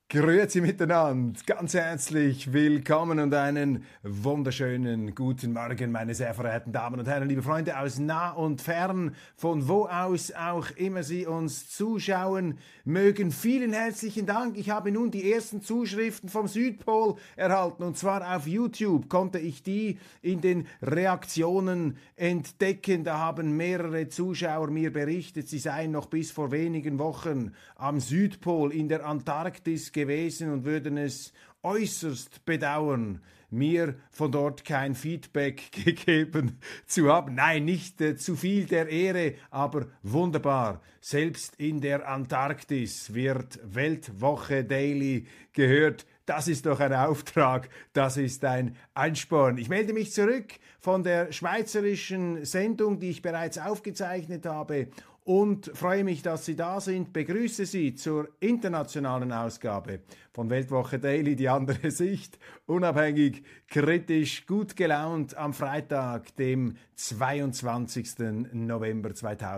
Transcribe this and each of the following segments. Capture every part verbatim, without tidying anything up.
Grüezi miteinander, ganz herzlich willkommen und einen wunderschönen guten Morgen, meine sehr verehrten Damen und Herren, liebe Freunde aus nah und fern, von wo aus auch immer Sie uns zuschauen mögen. Vielen herzlichen Dank. Ich habe nun die ersten Zuschriften vom Südpol erhalten, und zwar auf YouTube konnte ich die in den Reaktionen entdecken. Da haben mehrere Zuschauer mir berichtet, sie seien noch bis vor wenigen Wochen am Südpol in der Antarktis gewesen und würden es äußerst bedauern, mir von dort kein Feedback gegeben zu haben. Nein, nicht äh, zu viel der Ehre, aber wunderbar. Selbst in der Antarktis wird Weltwoche Daily gehört. Das ist doch ein Auftrag, das ist ein Ansporn. Ich melde mich zurück von der schweizerischen Sendung, die ich bereits aufgezeichnet habe, und freue mich, dass Sie da sind. Begrüße Sie zur internationalen Ausgabe von Weltwoche Daily, die andere Sicht, unabhängig, kritisch, gut gelaunt am Freitag, dem zweiundzwanzigsten November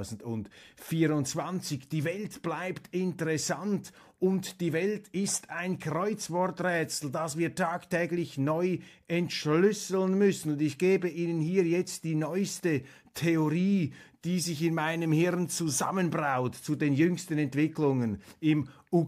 zweitausendvierundzwanzig. Die Welt bleibt interessant und die Welt ist ein Kreuzworträtsel, das wir tagtäglich neu entschlüsseln müssen. Und ich gebe Ihnen hier jetzt die neueste Theorie, die sich in meinem Hirn zusammenbraut zu den jüngsten Entwicklungen im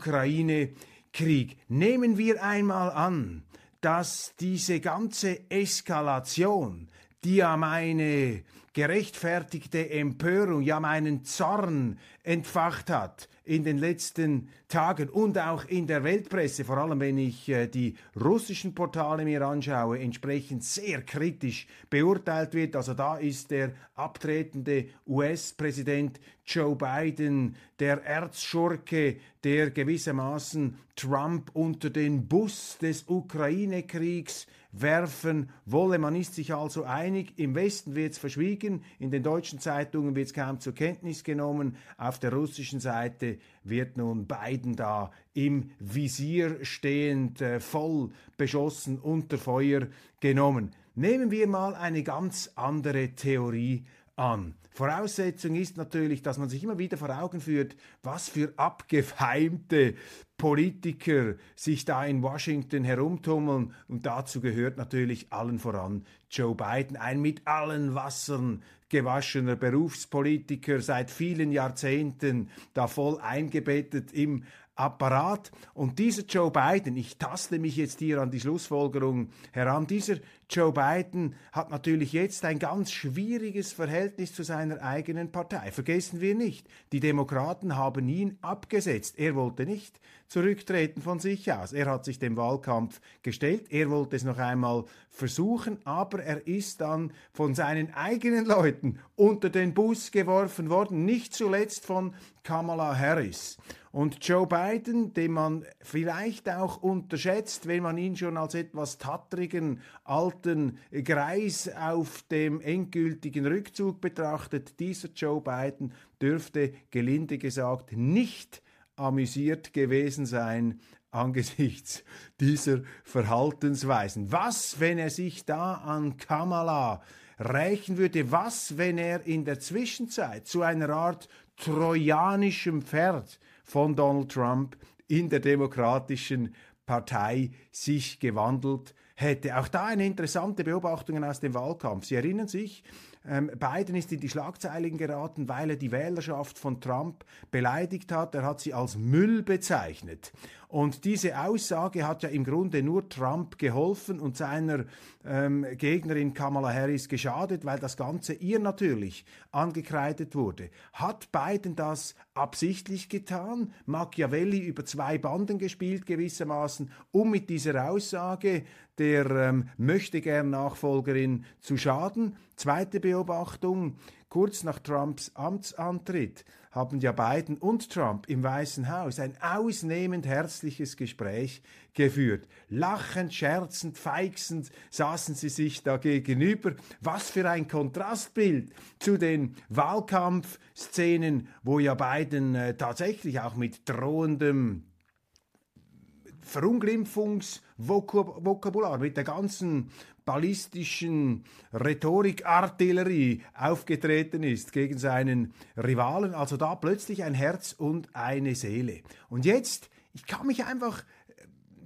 Ukraine-Krieg. Nehmen wir einmal an, dass diese ganze Eskalation, die ja meine gerechtfertigte Empörung, ja meinen Zorn entfacht hat in den letzten Tagen und auch in der Weltpresse, vor allem wenn ich äh, die russischen Portale mir anschaue, entsprechend sehr kritisch beurteilt wird. Also da ist der abtretende U S-Präsident Joe Biden der Erzschurke, der gewissermaßen Trump unter den Bus des Ukraine-Kriegs werfen wolle. Man ist sich also einig, im Westen wird es verschwiegen, in den deutschen Zeitungen wird es kaum zur Kenntnis genommen, auf der russischen Seite wird nun Biden da im Visier stehend, äh, voll beschossen, unter Feuer genommen. Nehmen wir mal eine ganz andere Theorie an. Voraussetzung ist natürlich, dass man sich immer wieder vor Augen führt, was für abgefeimte Politiker sich da in Washington herumtummeln, und dazu gehört natürlich allen voran Joe Biden, ein mit allen Wassern gewaschener Berufspolitiker, seit vielen Jahrzehnten da voll eingebettet im Apparat. Und dieser Joe Biden, ich taste mich jetzt hier an die Schlussfolgerung heran, dieser Joe Biden hat natürlich jetzt ein ganz schwieriges Verhältnis zu seiner eigenen Partei. Vergessen wir nicht, die Demokraten haben ihn abgesetzt. Er wollte nicht zurücktreten von sich aus. Er hat sich dem Wahlkampf gestellt, er wollte es noch einmal versuchen, aber er ist dann von seinen eigenen Leuten unter den Bus geworfen worden, nicht zuletzt von Kamala Harris. Und Joe Biden, den man vielleicht auch unterschätzt, wenn man ihn schon als etwas tattrigen alten Greis auf dem endgültigen Rückzug betrachtet, dieser Joe Biden dürfte gelinde gesagt nicht amüsiert gewesen sein angesichts dieser Verhaltensweisen. Was, wenn er sich da an Kamala rächen würde? Was, wenn er in der Zwischenzeit zu einer Art trojanischem Pferd von Donald Trump in der Demokratischen Partei sich gewandelt hätte? Auch da eine interessante Beobachtung aus dem Wahlkampf. Sie erinnern sich, ähm, Biden ist in die Schlagzeilen geraten, weil er die Wählerschaft von Trump beleidigt hat. Er hat sie als Müll bezeichnet. Und diese Aussage hat ja im Grunde nur Trump geholfen und seiner ähm, Gegnerin Kamala Harris geschadet, weil das Ganze ihr natürlich angekreidet wurde. Hat Biden das absichtlich getan? Machiavelli über zwei Banden gespielt gewissermaßen, um mit dieser Aussage der ähm, Möchtegern-Nachfolgerin zu schaden? Zweite Beobachtung: Kurz nach Trumps Amtsantritt haben ja Biden und Trump im Weißen Haus ein ausnehmend herzliches Gespräch geführt. Lachend, scherzend, feixend saßen sie sich da gegenüber. Was für ein Kontrastbild zu den Wahlkampfszenen, wo ja Biden äh, tatsächlich auch mit drohendem Verunglimpfungsvokabular, mit der ganzen ballistischen Rhetorikartillerie aufgetreten ist gegen seinen Rivalen. Also da plötzlich ein Herz und eine Seele. Und jetzt, ich kann mich einfach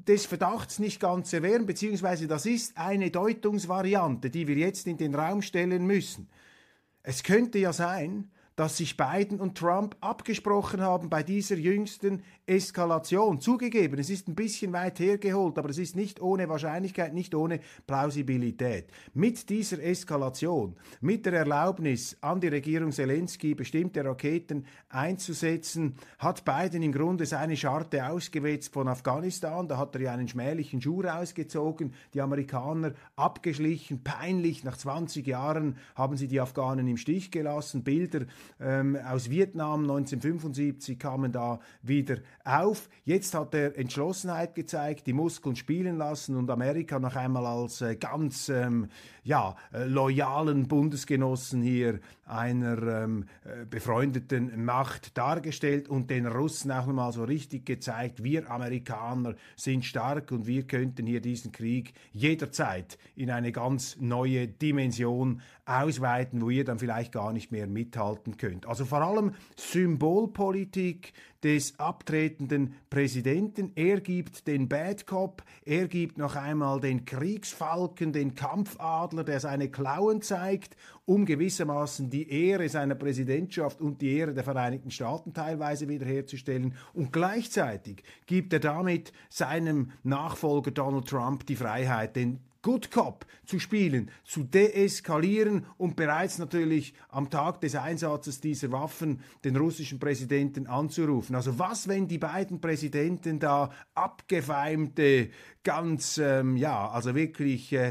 des Verdachts nicht ganz erwehren, beziehungsweise das ist eine Deutungsvariante, die wir jetzt in den Raum stellen müssen. Es könnte ja sein, dass sich Biden und Trump abgesprochen haben bei dieser jüngsten Eskalation. Zugegeben, es ist ein bisschen weit hergeholt, aber es ist nicht ohne Wahrscheinlichkeit, nicht ohne Plausibilität. Mit dieser Eskalation, mit der Erlaubnis an die Regierung Zelensky, bestimmte Raketen einzusetzen, hat Biden im Grunde seine Scharte ausgewetzt von Afghanistan. Da hat er ja einen schmählichen Schuh rausgezogen, die Amerikaner abgeschlichen, peinlich. Nach zwanzig Jahren haben sie die Afghanen im Stich gelassen. Bilder Ähm, aus Vietnam neunzehnhundertfünfundsiebzig kamen da wieder auf. Jetzt hat er Entschlossenheit gezeigt, die Muskeln spielen lassen und Amerika noch einmal als äh, ganz ähm, ja, äh, loyalen Bundesgenossen hier einer ähm, äh, befreundeten Macht dargestellt und den Russen auch nochmal so richtig gezeigt, wir Amerikaner sind stark und wir könnten hier diesen Krieg jederzeit in eine ganz neue Dimension ausweiten, wo ihr dann vielleicht gar nicht mehr mithalten könnt. Also vor allem Symbolpolitik des abtretenden Präsidenten. Er gibt den Bad Cop, er gibt noch einmal den Kriegsfalken, den Kampfadler, der seine Klauen zeigt, um gewissermaßen die Ehre seiner Präsidentschaft und die Ehre der Vereinigten Staaten teilweise wiederherzustellen. Und gleichzeitig gibt er damit seinem Nachfolger Donald Trump die Freiheit, den Good Cop zu spielen, zu deeskalieren und bereits natürlich am Tag des Einsatzes dieser Waffen den russischen Präsidenten anzurufen. Also was, wenn die beiden Präsidenten da abgefeimte, ganz, ähm, ja, also wirklich äh,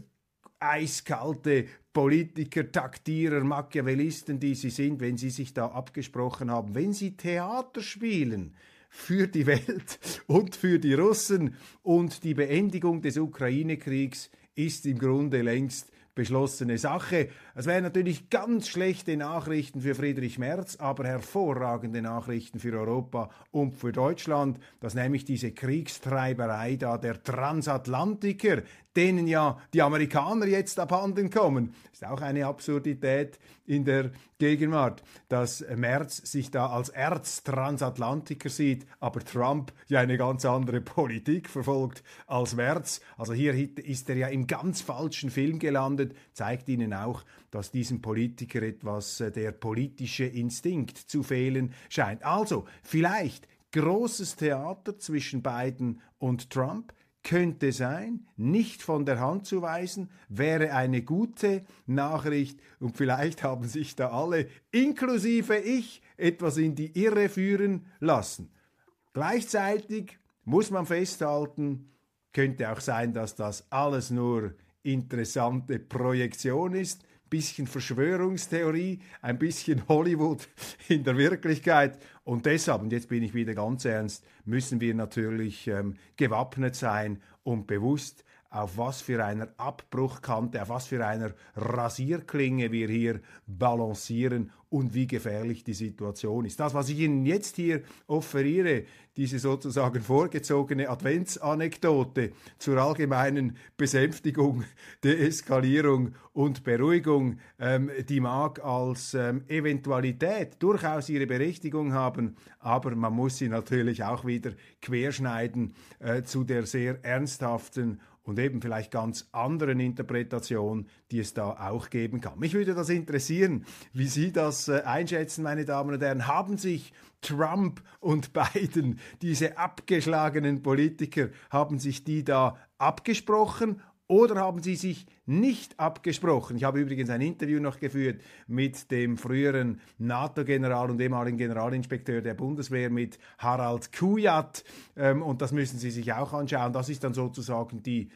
eiskalte Politiker, Taktierer, Machiavellisten, die sie sind, wenn sie sich da abgesprochen haben, wenn sie Theater spielen für die Welt und für die Russen und die Beendigung des Ukraine-Kriegs ist im Grunde längst beschlossene Sache. Es wären natürlich ganz schlechte Nachrichten für Friedrich Merz, aber hervorragende Nachrichten für Europa und für Deutschland, dass nämlich diese Kriegstreiberei da der Transatlantiker, denen ja die Amerikaner jetzt abhanden kommen, ist auch eine Absurdität in der Gegenwart, dass Merz sich da als Erztransatlantiker sieht, aber Trump ja eine ganz andere Politik verfolgt als Merz. Also hier ist er ja im ganz falschen Film gelandet, zeigt Ihnen auch, dass diesem Politiker etwas der politische Instinkt zu fehlen scheint. Also vielleicht großes Theater zwischen Biden und Trump, könnte sein, nicht von der Hand zu weisen, wäre eine gute Nachricht und vielleicht haben sich da alle, inklusive ich, etwas in die Irre führen lassen. Gleichzeitig muss man festhalten, könnte auch sein, dass das alles nur interessante Projektion ist, bisschen Verschwörungstheorie, ein bisschen Hollywood in der Wirklichkeit. Und deshalb, und jetzt bin ich wieder ganz ernst, müssen wir natürlich ähm, gewappnet sein und bewusst, auf was für einer Abbruchkante, auf was für einer Rasierklinge wir hier balancieren und wie gefährlich die Situation ist. Das, was ich Ihnen jetzt hier offeriere, diese sozusagen vorgezogene Adventsanekdote zur allgemeinen Besänftigung, Deeskalierung und Beruhigung, ähm, die mag als ähm, Eventualität durchaus ihre Berechtigung haben, aber man muss sie natürlich auch wieder querschneiden äh, zu der sehr ernsthaften und eben vielleicht ganz anderen Interpretation, die es da auch geben kann. Mich würde das interessieren, wie Sie das äh, einschätzen, meine Damen und Herren. Haben sich Trump und Biden, diese abgeschlagenen Politiker, haben sich die da abgesprochen oder haben sie sich nicht abgesprochen? Ich habe übrigens ein Interview noch geführt mit dem früheren NATO-General und ehemaligen Generalinspekteur der Bundeswehr, mit Harald Kujat. Ähm, und das müssen Sie sich auch anschauen. Das ist dann sozusagen die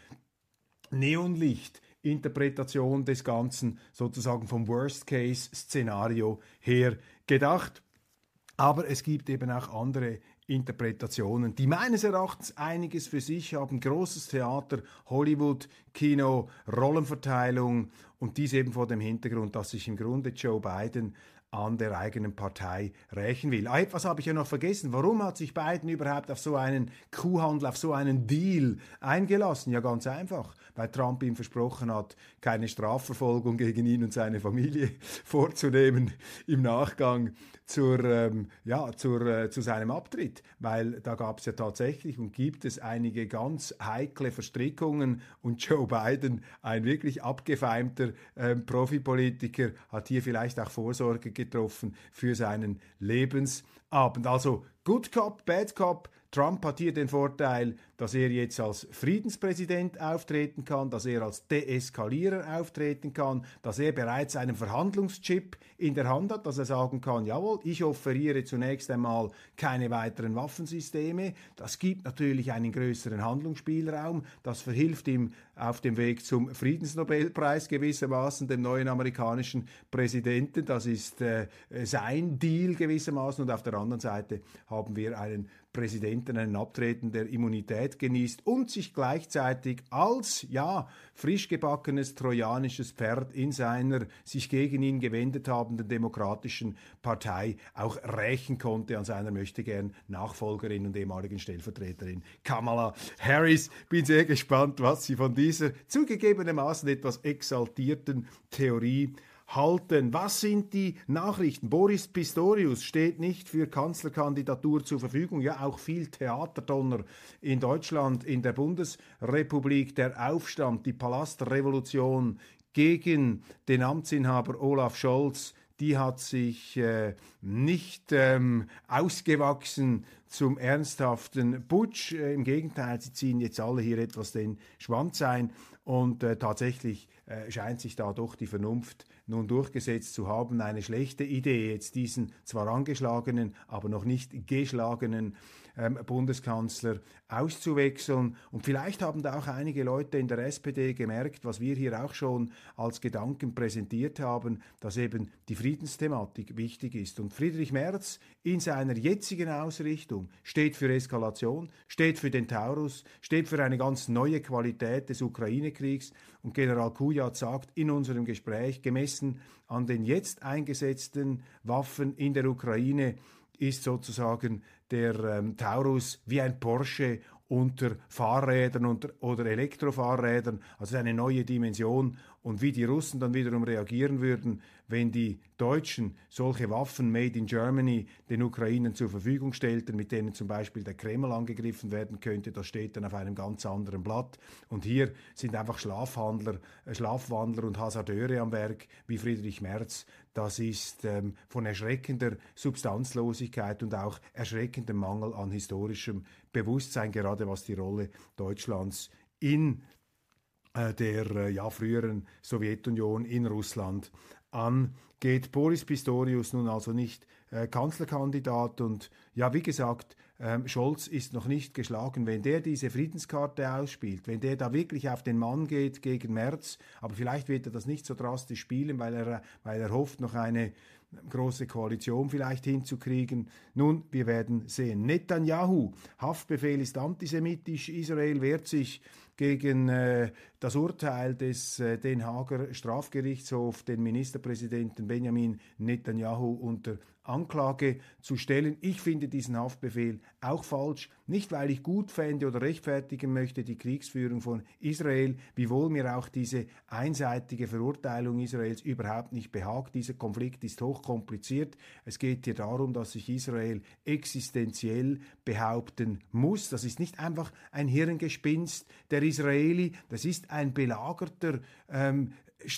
Neonlicht-Interpretation des Ganzen, sozusagen vom Worst-Case-Szenario her gedacht. Aber es gibt eben auch andere Interpretationen, die meines Erachtens einiges für sich haben. Großes Theater, Hollywood Kino, Rollenverteilung und dies eben vor dem Hintergrund, dass sich im Grunde Joe Biden an der eigenen Partei rächen will. Ah, etwas habe ich ja noch vergessen. Warum hat sich Biden überhaupt auf so einen Kuhhandel, auf so einen Deal eingelassen? Ja, ganz einfach, weil Trump ihm versprochen hat, keine Strafverfolgung gegen ihn und seine Familie vorzunehmen im Nachgang zur, ähm, ja, zur, äh, zu seinem Abtritt, weil da gab es ja tatsächlich und gibt es einige ganz heikle Verstrickungen und Joe Biden, ein wirklich abgefeimter ähm, Profipolitiker, hat hier vielleicht auch Vorsorge getroffen für seinen Lebensabend. Also Good Cop, Bad Cop. Trump hat hier den Vorteil, dass er jetzt als Friedenspräsident auftreten kann, dass er als Deeskalierer auftreten kann, dass er bereits einen Verhandlungschip in der Hand hat, dass er sagen kann, jawohl, ich offeriere zunächst einmal keine weiteren Waffensysteme. Das gibt natürlich einen größeren Handlungsspielraum. Das verhilft ihm auf dem Weg zum Friedensnobelpreis gewissermaßen, dem neuen amerikanischen Präsidenten. Das ist äh, sein Deal gewissermaßen. Und auf der anderen Seite haben wir einen Präsidenten, einen Abtreten, der Immunität genießt und sich gleichzeitig als, ja, frisch gebackenes trojanisches Pferd in seiner sich gegen ihn gewendet habenden demokratischen Partei auch rächen konnte an seiner möchtegern Nachfolgerin und ehemaligen Stellvertreterin Kamala Harris. Bin sehr gespannt, was sie von dieser zugegebenermaßen etwas exaltierten Theorie halten. Was sind die Nachrichten? Boris Pistorius steht nicht für Kanzlerkandidatur zur Verfügung. Ja, auch viel Theaterdonner in Deutschland, in der Bundesrepublik. Der Aufstand, die Palastrevolution gegen den Amtsinhaber Olaf Scholz, die hat sich äh, nicht ähm, ausgewachsen zum ernsthaften Putsch. Äh, Im Gegenteil, sie ziehen jetzt alle hier etwas den Schwanz ein und äh, tatsächlich äh, scheint sich da doch die Vernunft nun durchgesetzt zu haben. Eine schlechte Idee, jetzt diesen zwar angeschlagenen, aber noch nicht geschlagenen ähm, Bundeskanzler auszuwechseln. Und vielleicht haben da auch einige Leute in der S P D gemerkt, was wir hier auch schon als Gedanken präsentiert haben, dass eben die Friedensthematik wichtig ist. Und Friedrich Merz in seiner jetzigen Ausrichtung steht für Eskalation, steht für den Taurus, steht für eine ganz neue Qualität des Ukraine-Kriegs. Und General Kujat sagt in unserem Gespräch, gemessen an den jetzt eingesetzten Waffen in der Ukraine, ist sozusagen der ähm, Taurus wie ein Porsche unter Fahrrädern unter, oder Elektrofahrrädern, also eine neue Dimension. Und wie die Russen dann wiederum reagieren würden, wenn die Deutschen solche Waffen made in Germany den Ukrainern zur Verfügung stellten, mit denen zum Beispiel der Kreml angegriffen werden könnte, das steht dann auf einem ganz anderen Blatt. Und hier sind einfach Schlafhandler, äh, Schlafwandler und Hasardeure am Werk, wie Friedrich Merz. Das ist ähm, von erschreckender Substanzlosigkeit und auch erschreckendem Mangel an historischem Bewusstsein, gerade was die Rolle Deutschlands in äh, der äh, ja, früheren Sowjetunion in Russland angeht. Boris Pistorius nun also nicht äh, Kanzlerkandidat und ja, wie gesagt, ähm, Scholz ist noch nicht geschlagen. Wenn der diese Friedenskarte ausspielt, wenn der da wirklich auf den Mann geht gegen Merz, aber vielleicht wird er das nicht so drastisch spielen, weil er, weil er hofft, noch eine große Koalition vielleicht hinzukriegen. Nun, wir werden sehen. Netanyahu, Haftbefehl ist antisemitisch, Israel wehrt sich gegen äh, das Urteil des äh, Den Haager Strafgerichtshofs, den Ministerpräsidenten Benjamin Netanyahu unter Anklage zu stellen. Ich finde diesen Haftbefehl auch falsch, nicht weil ich gut fände oder rechtfertigen möchte die Kriegsführung von Israel, wiewohl mir auch diese einseitige Verurteilung Israels überhaupt nicht behagt. Dieser Konflikt ist hochkompliziert. Es geht hier darum, dass sich Israel existenziell behaupten muss. Das ist nicht einfach ein Hirngespinst der Israeli, das ist ein belagerter ähm,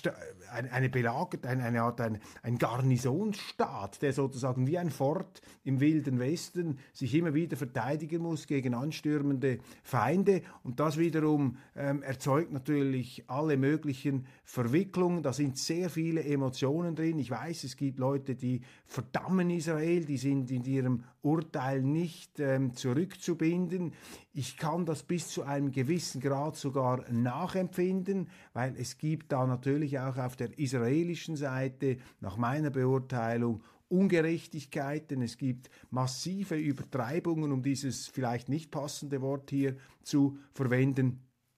eine belagert, eine, eine Art ein, ein Garnisonsstaat, der sozusagen wie ein Fort im Wilden Westen sich immer wieder verteidigen muss gegen anstürmende Feinde, und das wiederum ähm, erzeugt natürlich alle möglichen Verwicklungen. Da sind sehr viele Emotionen drin. Ich weiß, es gibt Leute, die verdammen Israel, die sind in ihrem Urteil nicht ähm, zurückzubinden. Ich kann das bis zu einem gewissen Grad sogar nachempfinden, weil es gibt da natürlich auch auf der israelischen Seite nach meiner Beurteilung Ungerechtigkeiten, es gibt massive Übertreibungen, um dieses vielleicht nicht passende Wort hier zu verwenden.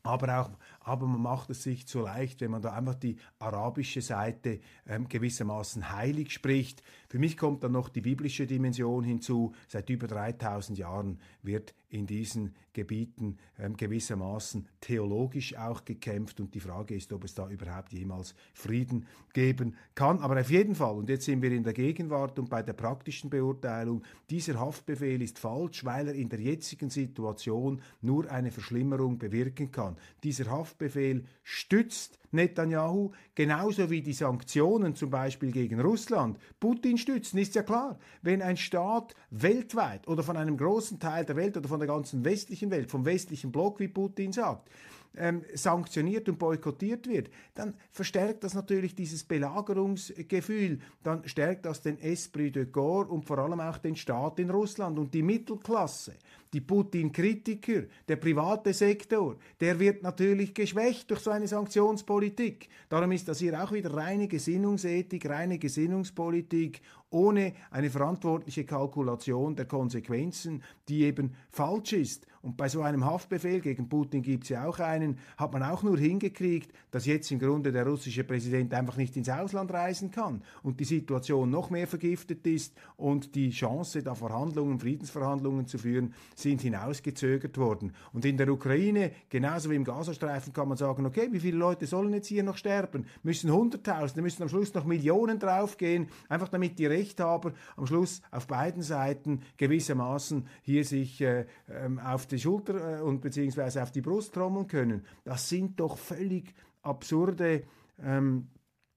Aber, auch, aber man macht es sich zu leicht, wenn man da einfach die arabische Seite ähm, gewissermaßen heilig spricht. Für mich kommt dann noch die biblische Dimension hinzu. Seit über dreitausend Jahren wird in diesen Gebieten ähm, gewissermaßen theologisch auch gekämpft. Und die Frage ist, ob es da überhaupt jemals Frieden geben kann. Aber auf jeden Fall, und jetzt sind wir in der Gegenwart und bei der praktischen Beurteilung, dieser Haftbefehl ist falsch, weil er in der jetzigen Situation nur eine Verschlimmerung bewirken kann. Dieser Haftbefehl stützt Netanyahu, genauso wie die Sanktionen zum Beispiel gegen Russland Putin stützen, ist ja klar. Wenn ein Staat weltweit oder von einem großen Teil der Welt oder von der ganzen westlichen Welt, vom westlichen Block, wie Putin sagt, ähm, sanktioniert und boykottiert wird, dann verstärkt das natürlich dieses Belagerungsgefühl, dann stärkt das den Esprit de corps und vor allem auch den Staat in Russland und die Mittelklasse. Die Putin-Kritiker, der private Sektor, der wird natürlich geschwächt durch so eine Sanktionspolitik. Darum ist das hier auch wieder reine Gesinnungsethik, reine Gesinnungspolitik, ohne eine verantwortliche Kalkulation der Konsequenzen, die eben falsch ist. Und bei so einem Haftbefehl, gegen Putin gibt es ja auch einen, hat man auch nur hingekriegt, dass jetzt im Grunde der russische Präsident einfach nicht ins Ausland reisen kann und die Situation noch mehr vergiftet ist und die Chance, da Verhandlungen, Friedensverhandlungen zu führen, sind hinausgezögert worden. Und in der Ukraine, genauso wie im Gazastreifen, kann man sagen, okay, wie viele Leute sollen jetzt hier noch sterben? Müssen Hunderttausende, müssen am Schluss noch Millionen draufgehen, einfach damit die Rechthaber am Schluss auf beiden Seiten gewissermaßen hier sich äh, ähm, auf die Schulter äh, und beziehungsweise auf die Brust trommeln können. Das sind doch völlig absurde ähm,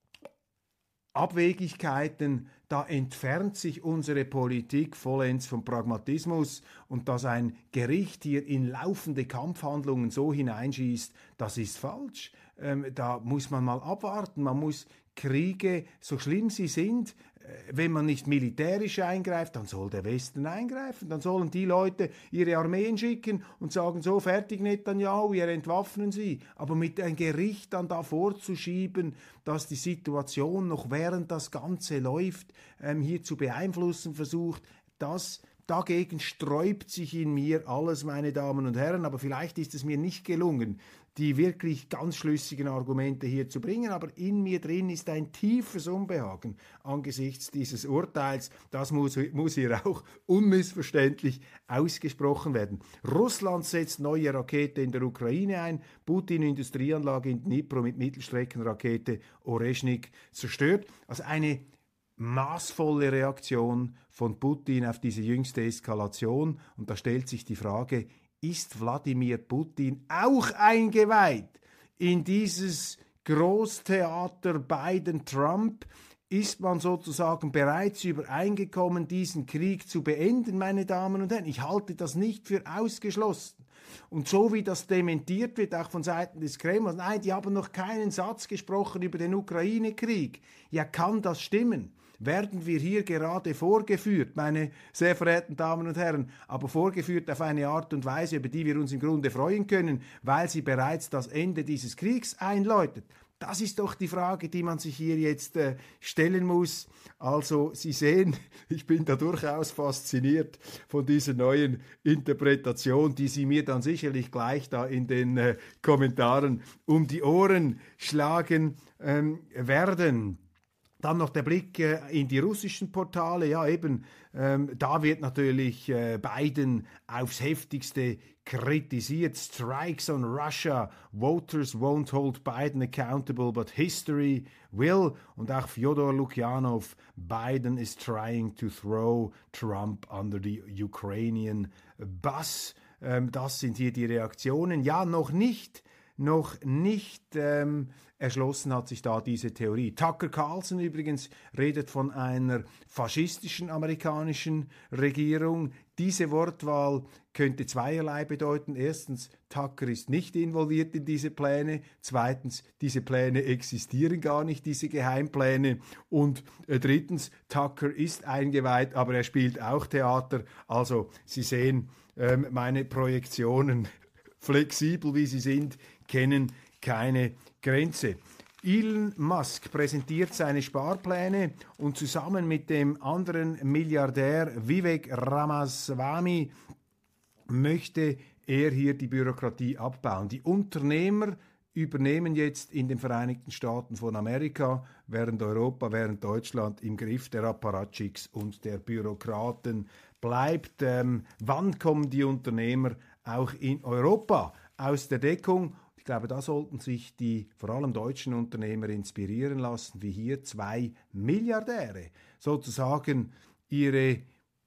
Abwegigkeiten. Da entfernt sich unsere Politik vollends vom Pragmatismus, und dass ein Gericht hier in laufende Kampfhandlungen so hineinschießt, das ist falsch. Ähm, da muss man mal abwarten. Man muss Kriege, so schlimm sie sind, wenn man nicht militärisch eingreift, dann soll der Westen eingreifen. Dann sollen die Leute ihre Armeen schicken und sagen, so, fertig Netanyahu, wir entwaffnen sie. Aber mit einem Gericht dann da vorzuschieben, dass die Situation noch während das Ganze läuft, ähm, hier zu beeinflussen versucht, das dagegen sträubt sich in mir alles, meine Damen und Herren. Aber vielleicht ist es mir nicht gelungen, die wirklich ganz schlüssigen Argumente hier zu bringen, aber in mir drin ist ein tiefes Unbehagen angesichts dieses Urteils. Das muss, muss hier auch unmissverständlich ausgesprochen werden. Russland setzt neue Rakete in der Ukraine ein, Putin Industrieanlage in Dnipro mit Mittelstreckenrakete Oreschnik zerstört. Also eine maßvolle Reaktion von Putin auf diese jüngste Eskalation. Und da stellt sich die Frage, ist Wladimir Putin auch eingeweiht in dieses Großtheater Biden-Trump? Ist man sozusagen bereits übereingekommen, diesen Krieg zu beenden, meine Damen und Herren? Ich halte das nicht für ausgeschlossen. Und so wie das dementiert wird, auch von Seiten des Kremls, nein, die haben noch keinen Satz gesprochen über den Ukraine-Krieg. Ja, kann das stimmen? Werden wir hier gerade vorgeführt, meine sehr verehrten Damen und Herren, aber vorgeführt auf eine Art und Weise, über die wir uns im Grunde freuen können, weil sie bereits das Ende dieses Kriegs einläutet. Das ist doch die Frage, die man sich hier jetzt äh, stellen muss. Also Sie sehen, ich bin da durchaus fasziniert von dieser neuen Interpretation, die Sie mir dann sicherlich gleich da in den äh, Kommentaren um die Ohren schlagen ähm, werden. Dann noch der Blick äh, in die russischen Portale. Ja, eben, ähm, da wird natürlich äh, Biden aufs Heftigste kritisiert. Strikes on Russia. Voters won't hold Biden accountable, but history will. Und auch Fyodor Lukyanov. Biden is trying to throw Trump under the Ukrainian bus. Ähm, das sind hier die Reaktionen. Ja, noch nicht. Noch nicht ähm, erschlossen hat sich da diese Theorie. Tucker Carlson übrigens redet von einer faschistischen amerikanischen Regierung. Diese Wortwahl könnte zweierlei bedeuten. Erstens, Tucker ist nicht involviert in diese Pläne. Zweitens, diese Pläne existieren gar nicht, diese Geheimpläne. Und äh, drittens, Tucker ist eingeweiht, aber er spielt auch Theater. Also, Sie sehen, ähm, meine Projektionen, flexibel wie sie sind, kennen keine Grenze. Elon Musk präsentiert seine Sparpläne und zusammen mit dem anderen Milliardär Vivek Ramaswamy möchte er hier die Bürokratie abbauen. Die Unternehmer übernehmen jetzt in den Vereinigten Staaten von Amerika, während Europa, während Deutschland im Griff der Apparatschicks und der Bürokraten bleibt. Ähm, wann kommen die Unternehmer auch in Europa aus der Deckung? Ich glaube, da sollten sich die vor allem deutschen Unternehmer inspirieren lassen, wie hier zwei Milliardäre sozusagen ihre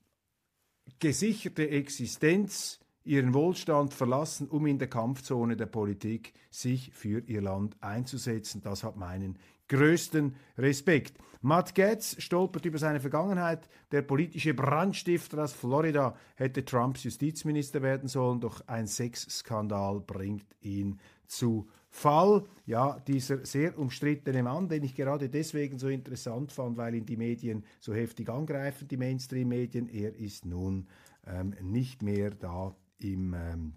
gesicherte Existenz, ihren Wohlstand verlassen, um in der Kampfzone der Politik sich für ihr Land einzusetzen. Das hat meinen größten Respekt. Matt Gaetz stolpert über seine Vergangenheit. Der politische Brandstifter aus Florida hätte Trumps Justizminister werden sollen, doch ein Sexskandal bringt ihn zu Fall. Ja, dieser sehr umstrittene Mann, den ich gerade deswegen so interessant fand, weil ihn die Medien so heftig angreifen, die Mainstream-Medien, er ist nun ähm, nicht mehr da im, ähm,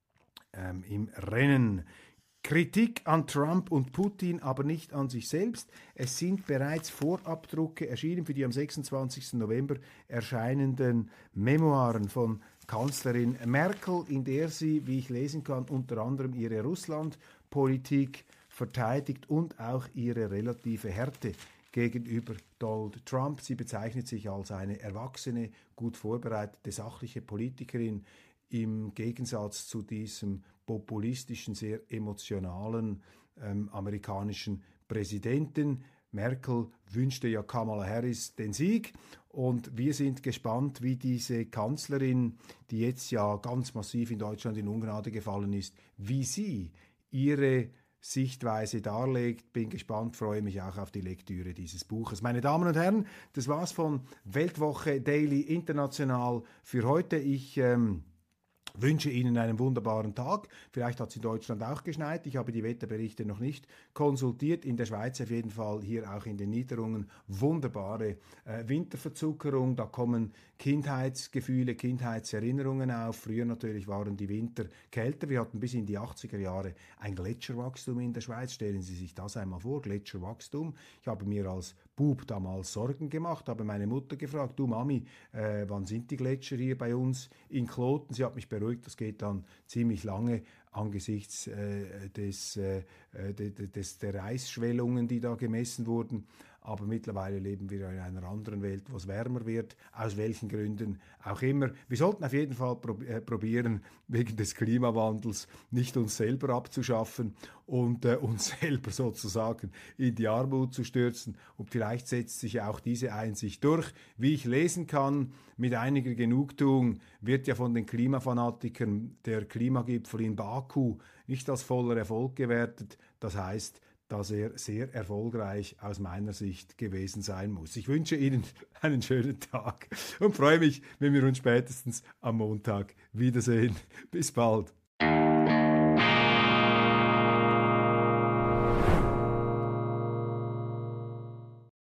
ähm, im Rennen. Kritik an Trump und Putin, aber nicht an sich selbst. Es sind bereits Vorabdrucke erschienen für die am sechsundzwanzigsten November erscheinenden Memoiren von Kanzlerin Merkel, in der sie, wie ich lesen kann, unter anderem ihre Russlandpolitik verteidigt und auch ihre relative Härte gegenüber Donald Trump. Sie bezeichnet sich als eine erwachsene, gut vorbereitete, sachliche Politikerin, im Gegensatz zu diesem populistischen, sehr emotionalen ähm, amerikanischen Präsidenten. Merkel wünschte ja Kamala Harris den Sieg und wir sind gespannt, wie diese Kanzlerin, die jetzt ja ganz massiv in Deutschland in Ungnade gefallen ist, wie sie ihre Sichtweise darlegt. Bin gespannt, freue mich auch auf die Lektüre dieses Buches. Meine Damen und Herren, das war's von Weltwoche Daily International für heute. Ich ähm, wünsche Ihnen einen wunderbaren Tag. Vielleicht hat es in Deutschland auch geschneit. Ich habe die Wetterberichte noch nicht konsultiert. In der Schweiz auf jeden Fall, hier auch in den Niederungen, wunderbare äh, Winterverzuckerung. Da kommen Kindheitsgefühle, Kindheitserinnerungen auf. Früher natürlich waren die Winter kälter. Wir hatten bis in die achtziger Jahre ein Gletscherwachstum in der Schweiz. Stellen Sie sich das einmal vor, Gletscherwachstum. Ich habe mir als Bub damals Sorgen gemacht, habe meine Mutter gefragt, du Mami, äh, wann sind die Gletscher hier bei uns in Kloten? Sie hat mich beruhigt, das geht dann ziemlich lange angesichts äh, des, äh, des, des, der Eisschwellungen, die da gemessen wurden. Aber mittlerweile leben wir in einer anderen Welt, wo es wärmer wird, aus welchen Gründen auch immer. Wir sollten auf jeden Fall prob- äh, probieren, wegen des Klimawandels nicht uns selber abzuschaffen und äh, uns selber sozusagen in die Armut zu stürzen. Und vielleicht setzt sich auch diese Einsicht durch. Wie ich lesen kann, mit einiger Genugtuung wird ja von den Klimafanatikern der Klimagipfel in Baku nicht als voller Erfolg gewertet. Das heißt, dass er sehr erfolgreich aus meiner Sicht gewesen sein muss. Ich wünsche Ihnen einen schönen Tag und freue mich, wenn wir uns spätestens am Montag wiedersehen. Bis bald.